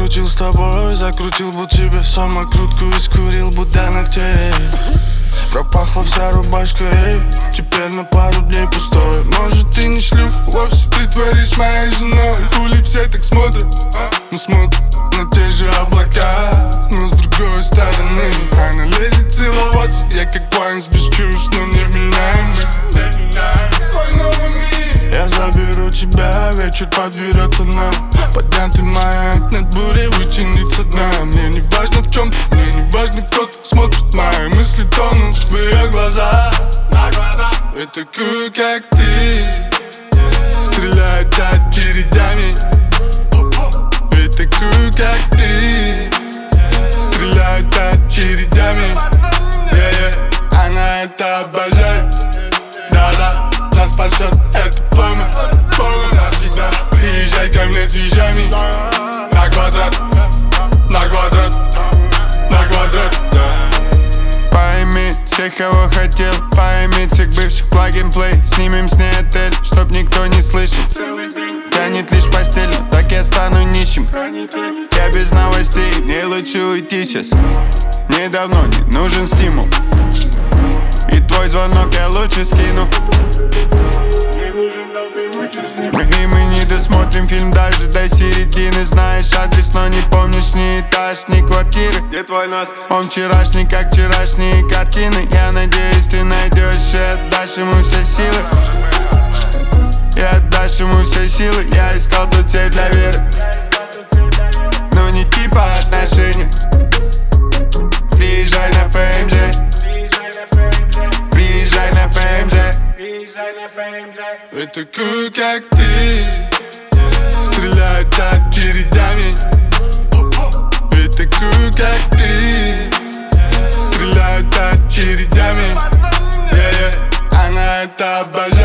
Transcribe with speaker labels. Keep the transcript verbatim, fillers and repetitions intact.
Speaker 1: Закрутил с тобой, закрутил бы тебе в самокрутку и скурил бы до ногтей. Пропахла вся рубашка, эй, теперь на пару дней пустой. Может ты не шлюх, вовсе притворись моей женой. Хули все так смотрят, но смотрят на те же облака, но с другой стороны. Она лезет целоваться, я как Вайнс без чувств, но не вменяемый. Мой новый мир. Я заберу тебя, вечер подберет она. Поднятый маяк над бурей вытянет со дна. Мне не важно в чем, мне не важно кто-то смотрит. Мои мысли тонут в ее глазах. Я такую, как ты, стреляет очередями. Я такую, как ты, стреляет очередями. yeah, yeah. Она это обожает. Да-да, нас спасет это пламя. Навсегда. Приезжай ко мне с вещами. На квадрат, на квадрат, на квадрат, да.
Speaker 2: Пойми всех, кого хотел, пойми всех бывших плаг-н-плей. Снимем с ней отель, чтоб никто не слышал. Тянет лишь постель, так я стану нищим. Я без новостей, мне лучше уйти сейчас. Мне давно не нужен стимул. И твой звонок я лучше скину. И мы не досмотрим фильм даже до середины. Знаешь адрес, но не помнишь ни этаж, ни квартиры. Где твой нос? Он вчерашний, как вчерашние картины. Я надеюсь, ты найдешь и отдашь ему все силы. И отдашь ему все силы. Я искал тут цель для веры, но не типа отношений. Приезжай на ПМЖ, приезжай на ПМЖ.
Speaker 1: Я такую, как ты, стреляет очередями. Я такую, как ты, стреляет очередями. yeah, yeah. Она это обожает.